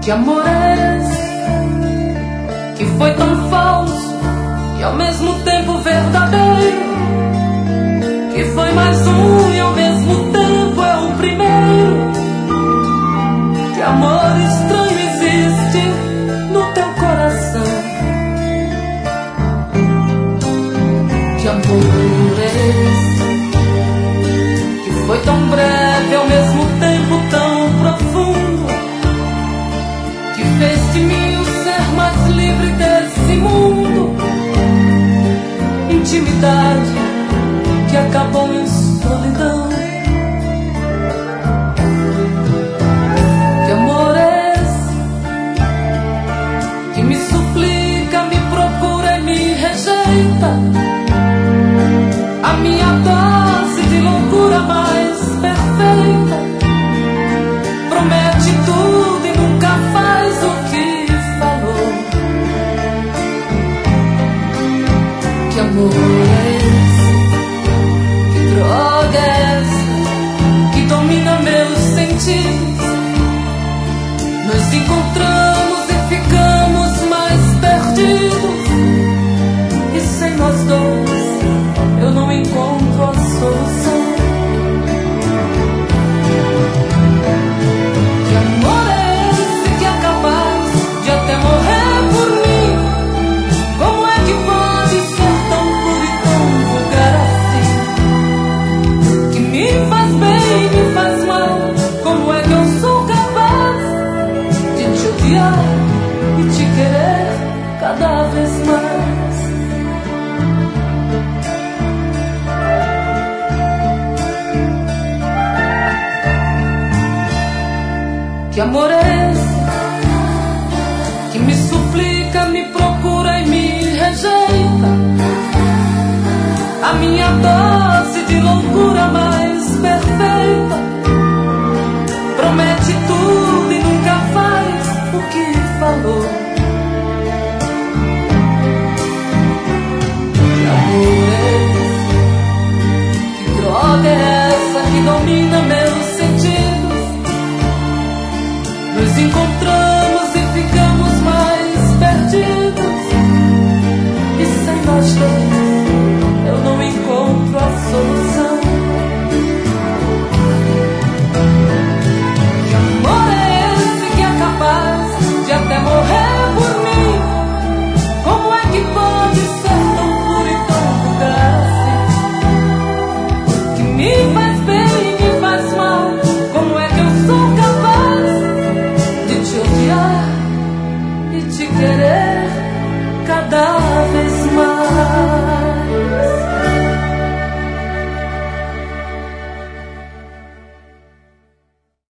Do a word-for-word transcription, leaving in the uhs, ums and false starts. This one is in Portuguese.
Que amor é esse que foi tão falso e ao mesmo tempo verdadeiro? Que foi mais um e ao mesmo tempo é o primeiro? Que amor estranho existe no teu coração? Que amor é esse que foi tão breve e ao mesmo tempo tão profundo? Que fez de mim o ser mais livre desse mundo? Intimidade que acabou em solidão. Que amor é esse que me suplica, me procura e me rejeita? A minha dose de loucura mais perfeita. Promete tudo e nunca faz o que falou. Que amor é esse? Que droga é essa que domina meus sentidos? Nos encontramos e ficamos mais perdidos, e sem nós dois eu não encontro a solução. Que amor é esse que é capaz de até morrer por mim? Como é que pode ser tão puro e tão vulgar assim? Que me faz bem e me faz mal. Como é que eu sou capaz de te odiar e te querer cada vez mais? Que amor é esse que me suplica, me procura e me rejeita? A minha dose de loucura mais perfeita. Promete tudo e nunca faz o que falou. Que amor é esse? Que droga é essa que domina meus sentidos? Nos encontramos e ficamos mais perdidos, e sem nós dois eu não encontro a solução. Que amor é esse que é capaz de até morrer por mim? Como é que pode ser tão puro e tão vulgar assim? Que me faz bem e me faz mal. Como é que eu sou capaz de te odiar e te querer cada